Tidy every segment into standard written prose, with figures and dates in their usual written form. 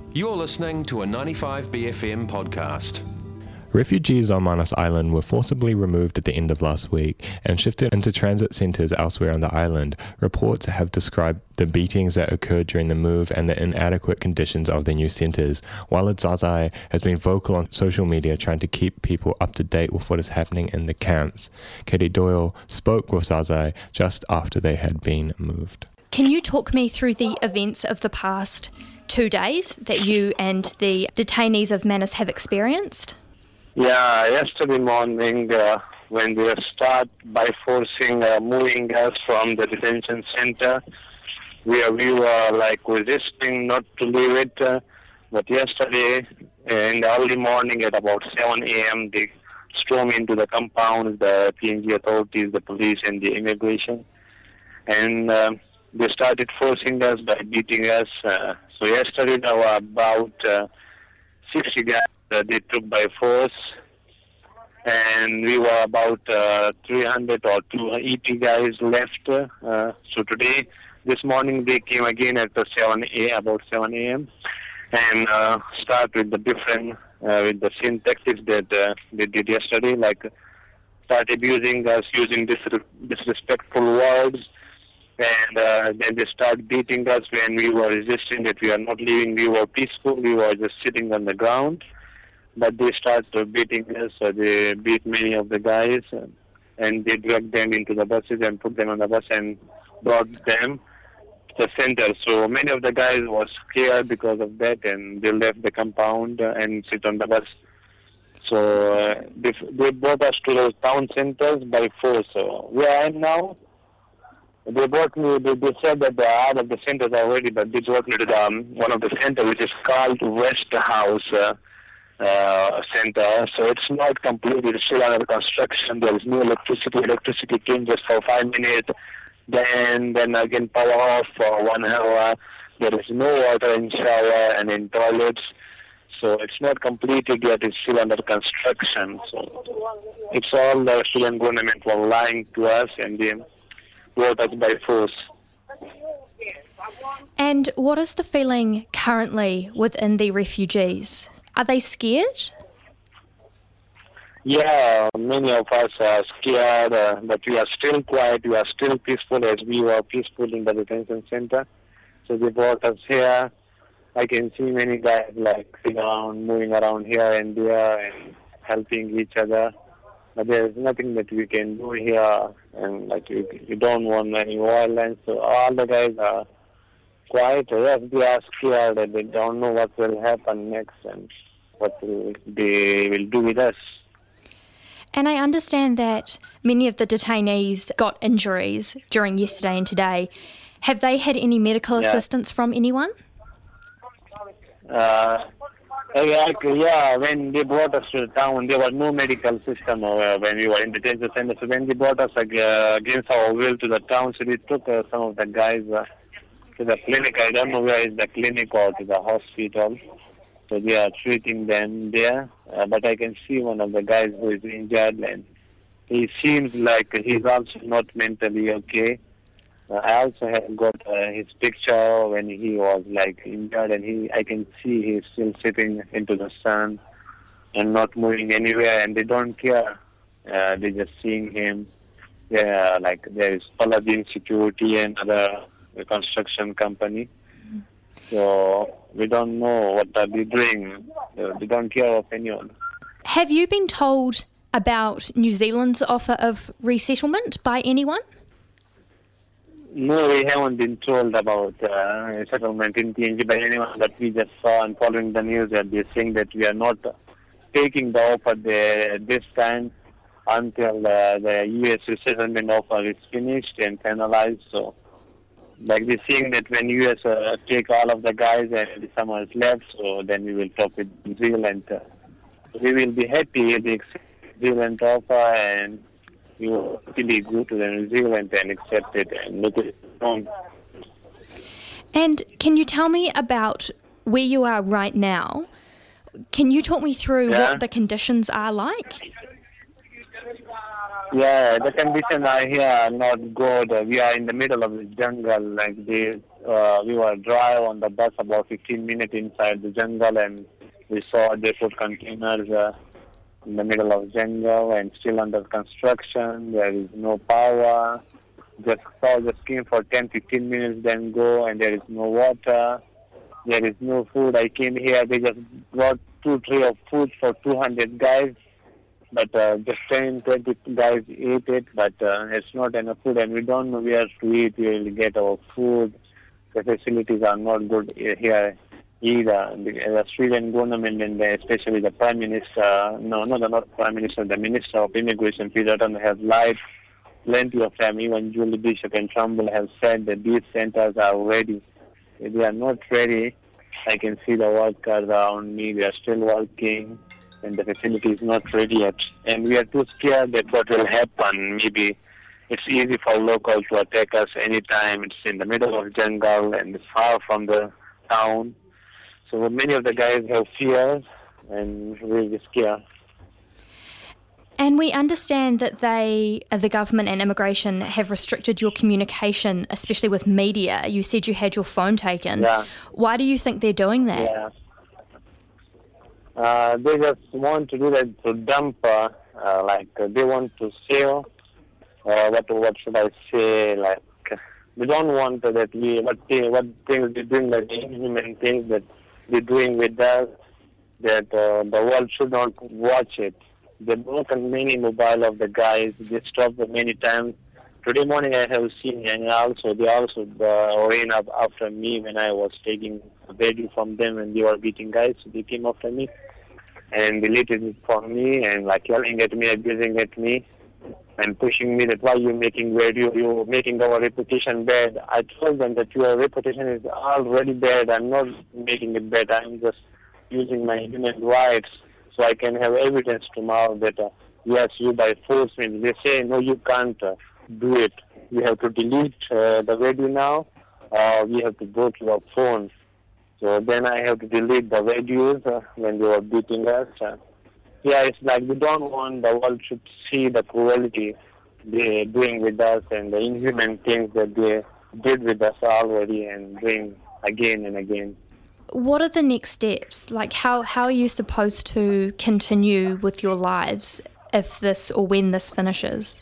You're listening to a 95BFM podcast. Refugees on Manus Island were forcibly removed at the end of last week and shifted into transit centres elsewhere on the island. Reports have described the beatings that occurred during the move and the inadequate conditions of the new centres. Walid Zazai has been vocal on social media trying to keep people up to date with what is happening in the camps. Katie Doyle spoke with Zazai just after they had been moved. Can you talk me through the events of the past 2 days that you and the detainees of Manus have experienced? Yeah, yesterday morning when they start by forcing moving us from the detention center, we were resisting not to leave it. But yesterday in the early morning at about 7 a.m. they stormed into the compound, the PNG authorities, the police and the immigration. And they started forcing us by beating us. So yesterday there were about 60 guys they took by force, and we were about 300 or 280 guys left. So today, this morning, they came again at about 7 a.m. and start with the different, with the same tactics that they did yesterday, like start abusing us, using disrespectful words, and then they start beating us when we were resisting that we are not leaving. We were peaceful, we were just sitting on the ground. But they start beating us, they beat many of the guys, and they dragged them into the buses and put them on the bus and brought them to the center. So many of the guys were scared because of that, and they left the compound and sit on the bus. So they brought us to the town centers by force. So where I am now, they brought me, they said that they are out of the centers already, but they brought me to the, one of the centers, which is called West House center. So it's not complete, it's still under construction. There is no electricity. Electricity came just for 5 minutes, then again power off for 1 hour. There is no water in shower and in toilets. So it's not completed yet, it's still under construction. So it's all the student government were lying to us and they brought us by force. And what is the feeling currently within the refugees? Are they scared? Yeah, many of us are scared, but we are still quiet, we are still peaceful as we were peaceful in the detention center. So they brought us here. I can see many guys moving around here and there and helping each other. But there is nothing that we can do here, and you don't want any violence. So all the guys are quiet. Yes, they are scared and they don't know what will happen next and what they will do with us. And I understand that many of the detainees got injuries during yesterday and today. Have they had any medical assistance from anyone? When they brought us to the town, there was no medical system when we were in the detention center. So when they brought us against our will to the town, so they took some of the guys to the clinic. I don't know where is the clinic or to the hospital. So they are treating them there. But I can see one of the guys who is injured, and he seems like he's also not mentally okay. I also have got his picture when he was injured, and I can see he's still sitting into the sun and not moving anywhere, and they don't care. They're just seeing him. There is Paladin Security and other construction company. So we don't know what they're doing. They don't care of anyone. Have you been told about New Zealand's offer of resettlement by anyone? No, we haven't been told about settlement in PNG by anyone, but we just saw and following the news that they're saying that we are not taking the offer this time until the U.S. resettlement offer is finished and finalized. So they're saying that when U.S. take all of the guys and someone is left, so then we will talk with New Zealand. We will be happy if they accept New Zealand offer, and we will really go to the New Zealand and accept it and look at it wrong. And can you tell me about where you are right now? Can you talk me through what the conditions are like? Yeah, the conditions are here are not good. We are in the middle of the jungle. drive on the bus about 15 minutes inside the jungle, and we saw they put containers in the middle of jungle and still under construction. There is no power. Just saw the scheme for 10-15 minutes, then go, and there is no water. There is no food. I came here, they just brought 2 trays of food for 200 guys, but just 10-20 guys ate it, but it's not enough food, and we don't know where to eat. We will get our food. The facilities are not good here either. The Australian government and especially the Prime Minister, not Prime Minister, the Minister of Immigration, Peter Dutton, has lied plenty of time. Even Julie Bishop and Trumbull have said that these centers are ready. If they are not ready, I can see the workers around me. They are still working, and the facility is not ready yet. And we are too scared that what will happen. Maybe it's easy for locals to attack us anytime. It's in the middle of jungle and it's far from the town. So many of the guys have fears and really scared. And we understand that the government and immigration have restricted your communication, especially with media. You said you had your phone taken. Yeah. Why do you think they're doing that? Yeah. They just want to do that to dump, they want to sell, what should I say, they don't want that what things they're doing, like the inhuman things that they're doing with us, that the world should not watch it. They broken many mobile of the guys. They stopped them many times. Today morning I have seen, and they also ran up after me when I was taking a video from them, and they were beating guys. So they came after me and deleted it from me and yelling at me, abusing at me, and pushing me that why you making video, you're making our reputation bad. I told them that your reputation is already bad. I'm not making it bad. I'm just using my human rights so I can have evidence tomorrow that, yes, you by force me. They say, no, you can't do it. You have to delete the video now. We have to go to your phone. So then I have to delete the videos when they were beating us. It's we don't want the world to see the cruelty they're doing with us and the inhuman things that they did with us already and doing again and again. What are the next steps? How are you supposed to continue with your lives if this or when this finishes?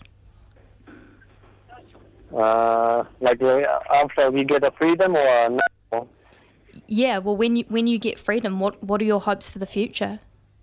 After we get a freedom or now? Yeah, well, when you get freedom, what are your hopes for the future?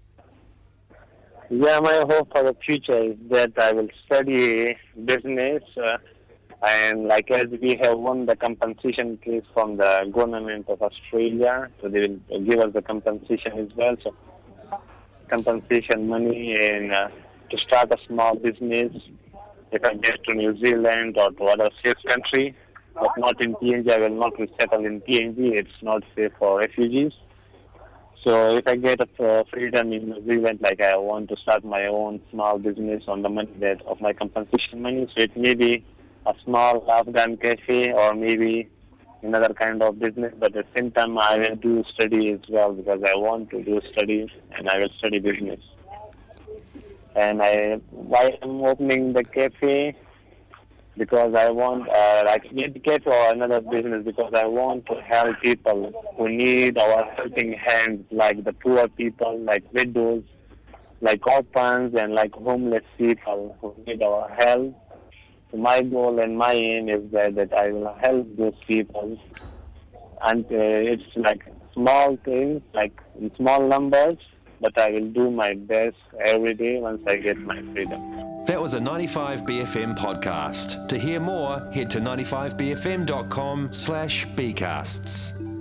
Yeah, my hope for the future is that I will study business and as we have won the compensation case from the government of Australia, so they will give us the compensation as well. So compensation money and to start a small business. If I get to New Zealand or to other safe country, but not in PNG, I will not resettle in PNG. It's not safe for refugees. So if I get a freedom in New Zealand, I want to start my own small business on the money of my compensation money. So it may be a small Afghan cafe or maybe another kind of business. But at the same time, I will do study as well because I want to do studies and I will study business. And why I'm opening the cafe? Because I want, maybe cafe or another business, because I want to help people who need our helping hands, like the poor people, like widows, like orphans, and like homeless people who need our help. So my goal and my aim is that I will help those people. And it's small things, in small numbers, but I will do my best every day once I get my freedom. That was a 95BFM podcast. To hear more, head to 95bfm.com/bcasts.